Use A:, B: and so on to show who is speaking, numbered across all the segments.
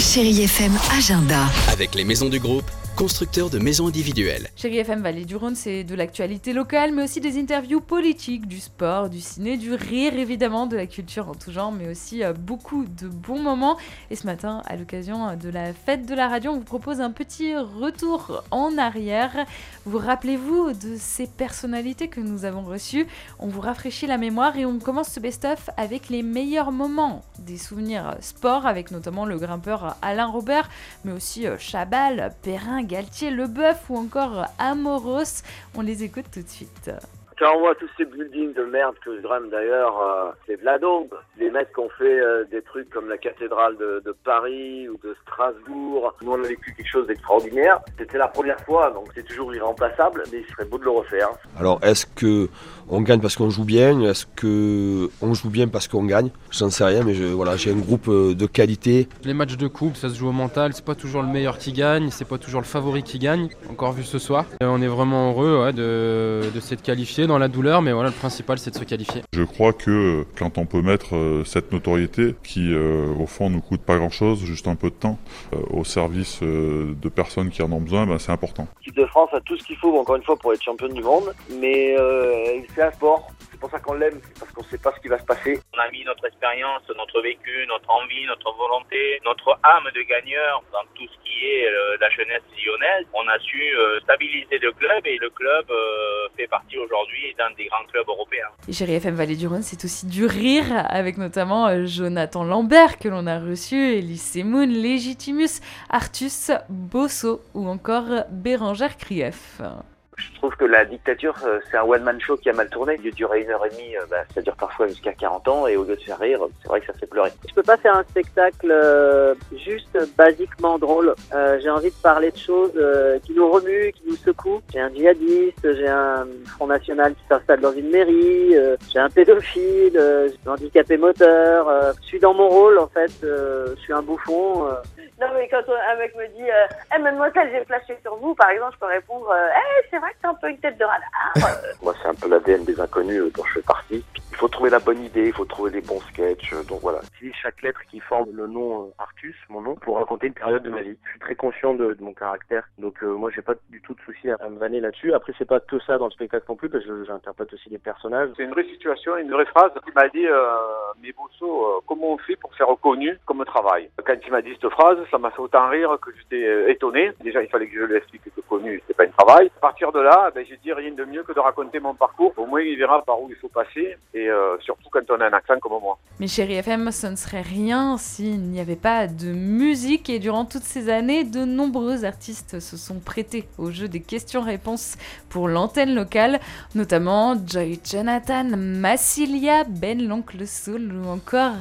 A: Chérie FM Agenda.
B: Avec les maisons du groupe, constructeurs de maisons individuelles.
C: Chérie FM Vallée du Rhône, c'est de l'actualité locale, mais aussi des interviews politiques, du sport, du ciné, du rire évidemment, de la culture en tout genre, mais aussi beaucoup de bons moments. Et ce matin, à l'occasion de la fête de la radio, on vous propose un petit retour en arrière. Vous rappelez-vous de ces personnalités que nous avons reçues? On vous rafraîchit la mémoire et on commence ce best-of avec les meilleurs moments. Des souvenirs sport avec notamment le grimpeur Alain Robert, mais aussi Chabal, Perrin, Galtier, Leboeuf ou encore Amoros. On les écoute tout de suite.
D: Quand on voit tous ces buildings de merde que je grimpe d'ailleurs, c'est de la daube. Les mecs qui ont fait des trucs comme la cathédrale de Paris ou de Strasbourg, nous on a vécu quelque chose d'extraordinaire. C'était la première fois, donc c'est toujours irremplaçable, mais il serait beau de le refaire.
E: Alors est-ce que on gagne parce qu'on joue bien? Est-ce que on joue bien parce qu'on gagne? J'en sais rien, mais j'ai un groupe de qualité.
F: Les matchs de coupe, ça se joue au mental, c'est pas toujours le meilleur qui gagne, c'est pas toujours le favori qui gagne, encore vu ce soir. Et on est vraiment heureux de s'être qualifié dans la douleur, mais voilà, le principal c'est de se qualifier.
G: Je crois que quand on peut mettre cette notoriété qui au fond nous coûte pas grand chose, juste un peu de temps, au service de personnes qui en ont besoin, c'est important.
D: L'équipe de France a tout ce qu'il faut encore une fois pour être championne du monde, mais c'est un sport. C'est pour ça qu'on l'aime, c'est parce qu'on ne sait pas ce qui va se passer.
H: On a mis notre expérience, notre vécu, notre envie, notre volonté, notre âme de gagneur dans tout ce qui est la jeunesse lyonnaise. On a su stabiliser le club et le club fait partie aujourd'hui d'un des grands clubs européens.
C: Et Chérie FM Vallée du Rhône, c'est aussi du rire avec notamment Jonathan Lambert que l'on a reçu, Elie Semoun, Légitimus, Artus, Bosso ou encore Bérangère Krief.
D: Je trouve que la dictature, c'est un one-man show qui a mal tourné. Il durait 1h30, ça dure parfois jusqu'à 40 ans, et au lieu de faire rire, c'est vrai que ça fait pleurer.
I: Je peux pas faire un spectacle juste basiquement drôle. J'ai envie de parler de choses qui nous remuent, qui nous secouent. J'ai un djihadiste, j'ai un Front National qui s'installe dans une mairie, j'ai un pédophile, j'ai un handicapé moteur. Je suis dans mon rôle, en fait, je suis un bouffon.
J: Non, mais quand un mec me dit mademoiselle, j'ai flashé sur vous, par exemple, je peux répondre c'est vrai que t'es un peu une tête de radar.
D: Moi, c'est un peu l'ADN des inconnus dont je fais partie. Il faut trouver la bonne idée, il faut trouver des bons sketchs, donc voilà. C'est chaque lettre qui forme le nom Artus, mon nom, pour raconter une période de ma vie. Je suis très conscient de mon caractère, donc moi, j'ai pas du tout de souci à me vanner là-dessus. Après, c'est pas que ça dans le spectacle non plus, parce que j'interprète aussi des personnages.
K: C'est une vraie situation, une vraie phrase qui m'a dit mais Bosso, comment on fait pour faire reconnu comme travail? Quand il m'a dit cette phrase, ça m'a fait autant rire que j'étais étonné. Déjà, il fallait que je lui explique que connu, c'est pas un travail. À partir de là, j'ai dit rien de mieux que de raconter mon parcours. Au moins, il verra par où il faut passer, et surtout quand on a un accent comme moi.
C: Mais Chérie FM, ce ne serait rien s'il n'y avait pas de musique. Et durant toutes ces années, de nombreux artistes se sont prêtés au jeu des questions-réponses pour l'antenne locale, notamment Joy Jonathan, Massilia, Ben l'Oncle Soul ou encore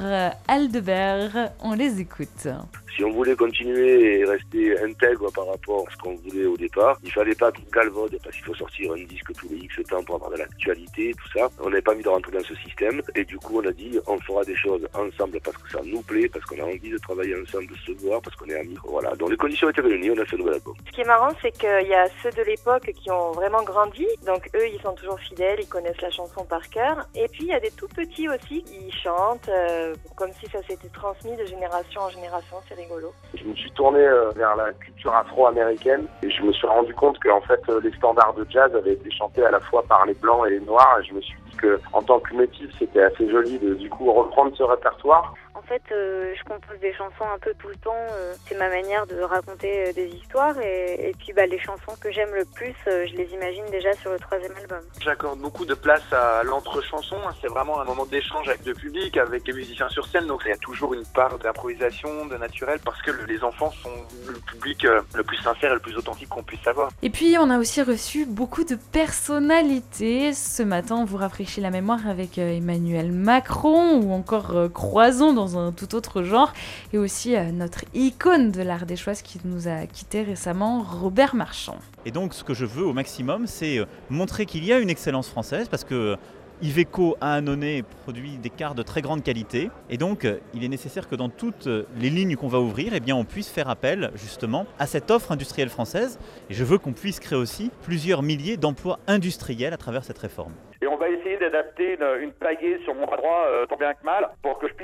C: Aldebert. On les écoute.
D: Si on voulait continuer et rester intègre par rapport à ce qu'on voulait au départ, il fallait pas tout galvaude parce qu'il faut sortir un disque tous les X temps pour avoir de l'actualité, tout ça. On n'avait pas envie de rentrer dans ce système et du coup on a dit on fera des choses ensemble parce que ça nous plaît, parce qu'on a envie de travailler ensemble, de se voir, parce qu'on est amis. Voilà, donc les conditions étaient réunies, on a fait un nouvel album.
J: Ce qui est marrant, c'est qu'il y a ceux de l'époque qui ont vraiment grandi, donc eux ils sont toujours fidèles, ils connaissent la chanson par cœur. Et puis il y a des tout petits aussi qui chantent comme si ça s'était transmis de génération en génération, c'est rigolo.
D: Je me suis tourné vers la culture afro-américaine et je me suis rendu compte que en fait les standards de jazz avaient été chantés à la fois par les blancs et les noirs, et je me suis dit que en tant que métis c'était assez joli de du coup reprendre ce répertoire.
L: En fait, je compose des chansons un peu tout le temps. C'est ma manière de raconter des histoires. Et puis, les chansons que j'aime le plus, je les imagine déjà sur le 3e album.
K: J'accorde beaucoup de place à l'entre-chanson. C'est vraiment un moment d'échange avec le public, avec les musiciens sur scène. Donc, il y a toujours une part d'improvisation, de naturel, parce que les enfants sont le public le plus sincère et le plus authentique qu'on puisse avoir.
C: Et puis, on a aussi reçu beaucoup de personnalités. Ce matin, on vous rafraîchit la mémoire avec Emmanuel Macron ou encore Croison dans un tout autre genre, et aussi notre icône de l'Ardéchoise qui nous a quitté récemment, Robert Marchand.
M: Et donc ce que je veux au maximum, c'est montrer qu'il y a une excellence française, parce que Iveco à Annonay produit des cars de très grande qualité, et donc il est nécessaire que dans toutes les lignes qu'on va ouvrir, on puisse faire appel justement à cette offre industrielle française, et je veux qu'on puisse créer aussi plusieurs milliers d'emplois industriels à travers cette réforme.
K: Et on va essayer d'adapter une pagaie sur mon bras droit tant bien que mal pour que je puisse participer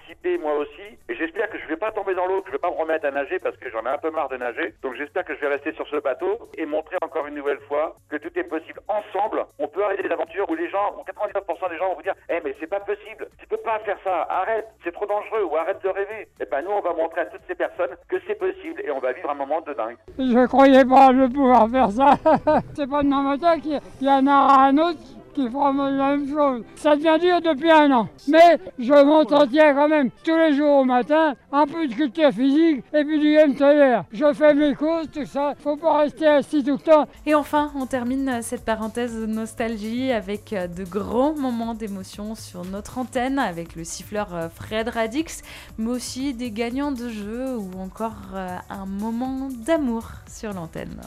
K: participer moi aussi. Et j'espère que je vais pas tomber dans l'eau, que je vais pas me remettre à nager parce que j'en ai un peu marre de nager. Donc j'espère que je vais rester sur ce bateau et montrer encore une nouvelle fois que tout est possible. Ensemble, on peut arrêter des aventures où les gens, 99% des gens vont vous dire mais c'est pas possible, tu peux pas faire ça, arrête, c'est trop dangereux ou arrête de rêver. Et ben nous on va montrer à toutes ces personnes que c'est possible et on va vivre un moment de dingue.
A: Je croyais pas de pouvoir faire ça. C'est pas demain matin qu'il y en aura un autre qui fera la même chose. Ça devient dur depuis 1 an. Mais je m'entretiens quand même tous les jours au matin, un peu de culture physique et puis du MTR. Je fais mes courses, tout ça. Faut pas rester assis tout le temps.
C: Et enfin, on termine cette parenthèse de nostalgie avec de grands moments d'émotion sur notre antenne, avec le siffleur Fred Radix, mais aussi des gagnants de jeux ou encore un moment d'amour sur l'antenne.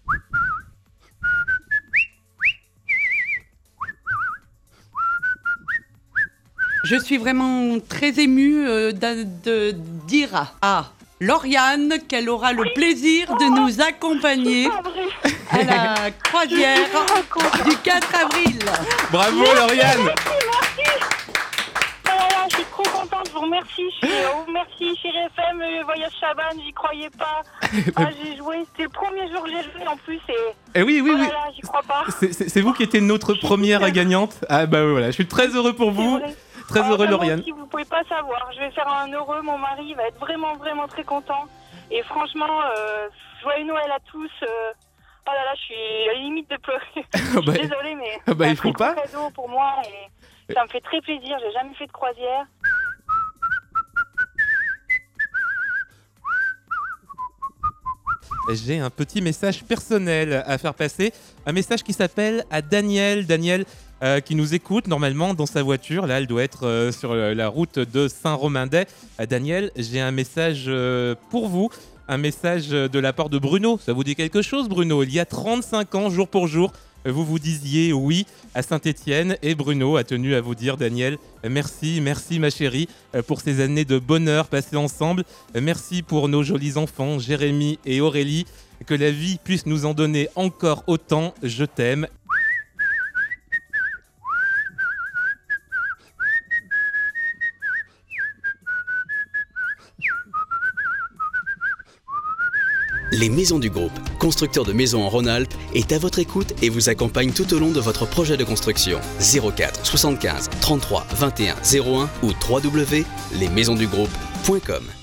N: Je suis vraiment très émue de dire à Lauriane qu'elle aura le plaisir de nous accompagner à la croisière du 4 avril.
O: Bravo Lauriane.
J: Merci. Voilà, je suis trop contente, je vous remercie. Merci Chérie FM, Voyage Chabannes, j'y croyais pas. J'ai joué, c'était le premier jour que j'ai joué en plus
O: et oui.
J: Là, j'y crois pas.
O: C'est vous qui étiez notre première gagnante. Ah bah voilà, je suis très heureux pour vous. Très heureux Lauriane.
J: Moi aussi, vous pouvez pas savoir. Je vais faire un heureux. Mon mari va être vraiment très content. Et franchement, joyeux Noël à tous. Oh là là, je suis à la limite de pleurer. Je suis désolée, mais
O: c'est un
J: très cadeau pour moi et ça me fait très plaisir. J'ai jamais fait de croisière.
O: J'ai un petit message personnel à faire passer. Un message qui s'appelle à Daniel. Daniel qui nous écoute normalement dans sa voiture. Là, elle doit être sur la route de Saint-Romain-des. Daniel, j'ai un message pour vous. Un message de la part de Bruno. Ça vous dit quelque chose, Bruno ? Il y a 35 ans, jour pour jour, vous vous disiez oui à Saint-Étienne. Et Bruno a tenu à vous dire, Daniel, merci ma chérie, pour ces années de bonheur passées ensemble. Merci pour nos jolis enfants, Jérémy et Aurélie. Que la vie puisse nous en donner encore autant. Je t'aime.
B: Les Maisons du Groupe, constructeur de maisons en Rhône-Alpes, est à votre écoute et vous accompagne tout au long de votre projet de construction. 04 75 33 21 01 ou www.lesmaisonsdugroupe.com.